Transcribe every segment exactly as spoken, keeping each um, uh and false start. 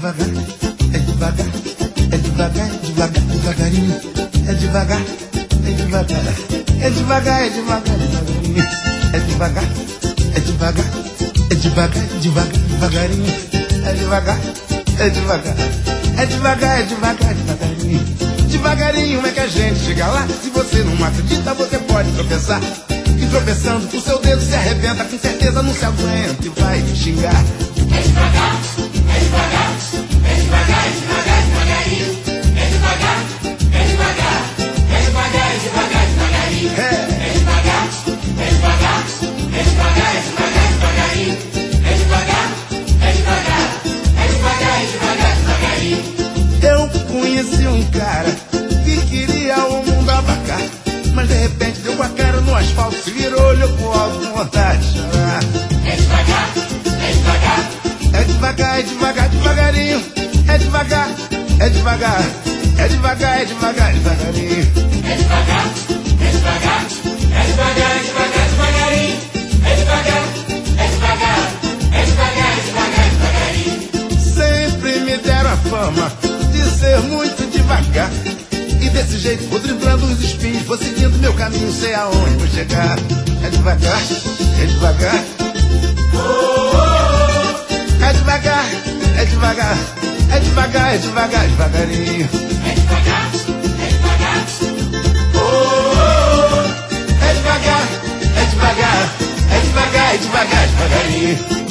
devagar, é devagar, é devagar, é devagar, devagarinho. É devagar, é devagar, é devagar, é devagar, devagarinho. É devagar, é devagar, é devagar, devagar, devagarinho. É devagar, é devagar, é devagar, é devagar, devagarinho. Devagarinho é que a gente chega lá. Se você não acredita, você pode tropeçar. E tropeçando, o seu dedo se arrebenta. Com certeza não se aguenta e vai xingar. É devagar, é devagar, é devagar, é devagar, devagarinho. É devagar, é devagar, é devagar, é devagar, devagarinho. É devagar, é devagar, é devagar, é devagar, devagarinho. É devagar, é devagar, é devagar, é devagar, devagarinho. Eu conheci um cara que queria o mundo abacar, mas de repente deu com a cara no asfalto, se virou, olhou pro alto com vontade de chorar. É devagar, é devagar, é devagar, é devagar, devagarinho. É devagar, é devagar, é devagar, é devagar, devagarinho. É devagar, é devagar, é devagar, é devagar, devagarinho. É devagar, é devagar, é devagar, é devagar, devagarinho. Sempre me deram a fama de ser muito devagar, e desse jeito vou driblando os espinhos, vou seguindo meu caminho, sei aonde vou chegar. É devagar, é devagar, é devagar, é devagar, é devagar, é devagar, devagarinho. É devagar, é devagar, é devagar, é devagar, é devagar, é devagar, devagarinho.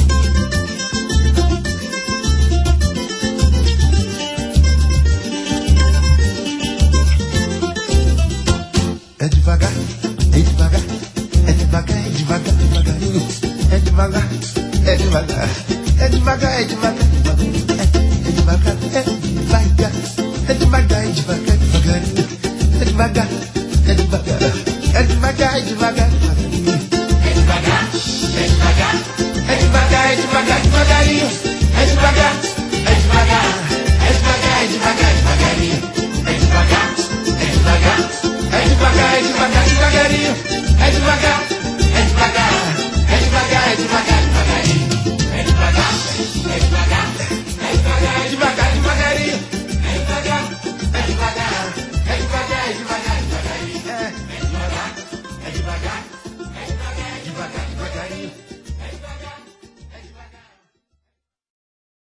É devagar, é devagar, é devagar, é devagar, devagarinho. É devagar, é devagar, é devagar, é devagar, devagarinho. É devagar, é devagar, é devagar, é devagar, devagarinho. É devagar, é devagar, é devagar, é devagar.